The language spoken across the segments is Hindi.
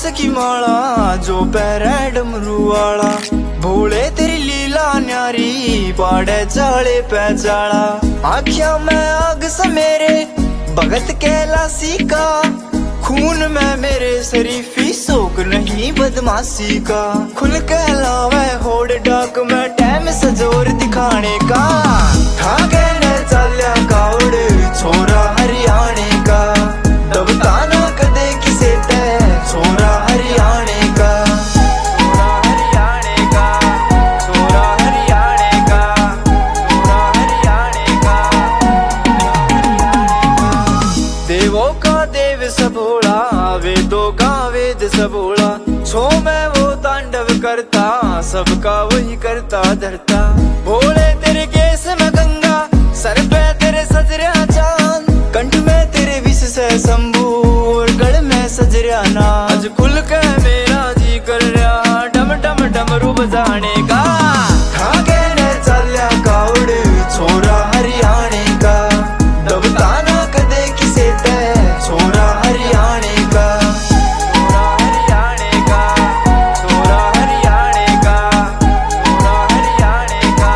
की माला जो पैरे डमरू वाला। भोले तेरी लीला न्यारी पाड़े चाले पैचाला। आँखियां में आग समेरे भगत कैलासी का। खून में मेरे शरीफी शौक नहीं बदमाशी का। खुल के लावे होड़ डाक में टाइम सजोर दिखाने का। ठाके ने चाल्या कावड़ छोरा हरियाणे का। दबता ना कदे किसे ते छोरा हरियाणे का। छोरा हरियाणे का, छोरा हरियाणे का, छोरा हरियाणे का। देवों का देव सबोला, वेदों का वेद सबोला। छो में वो तांडव करता, सबका वही करता धरता। भोले तेरे केस में गंगा, सर पे तेरे सजरिया चांद। कंठ में तेरे विष से शंभू और गढ़ में सजरिया नाग। आज खुल के मेरा जी कर रहा डम डम डमरू बजाने का। ठाके ने चाल्या कावड़ छोरा हरियाणे का। दबता ना कदे किसे ते छोरा हरियाणे का। छोरा हरियाणे का, छोरा हरियाणे का, छोरा हरियाणे का।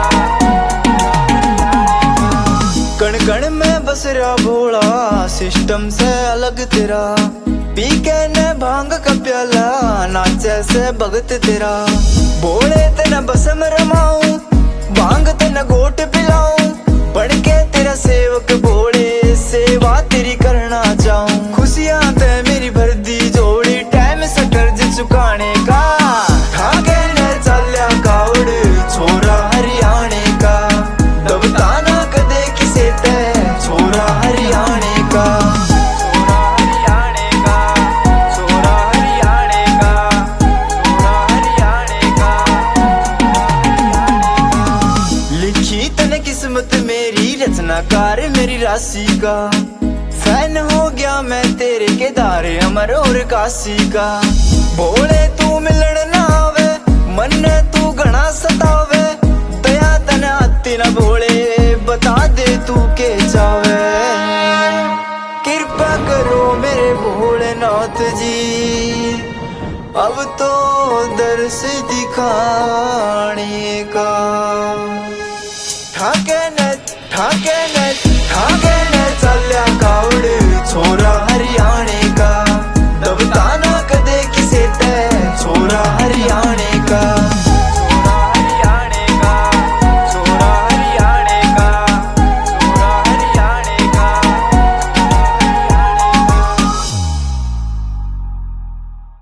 कण कण में बस रहा भोला, सिस्टम से अलग तेरा। पी के ने भांग का प्याला, नाचे से भगत तेरा। भोले तेना बसम रमाऊं, भांग तेना गोट पिलाऊं। बढ़ के तेरा सेवक भोले, सेवा तेरी करना चाहूं। खुशियां ते मेरी भर दी जोड़ी, टाइम से कर्ज चुकाने का। ठाके ने चाल्या कावड़ छोरा हरियाणे का। दबता ना कदे किसे ते छोरा हरियाणे का। छोरा हरियाणे का, छोरा हरियाणे का, छोरा हरियाणे का। लिखी तने किस्मत मेरी, रचनाकार मेरी राशि का। फैन हो गया मैं तेरे केदार अमर और काशी का। भोले तू मिलन ना आवे, मन ने तू घना सतावे। दया तने आती ना भोले, बता दे तू के चावे। कृपा करो मेरे भोलेनाथ जी, अब तो दर्श दिखाने का।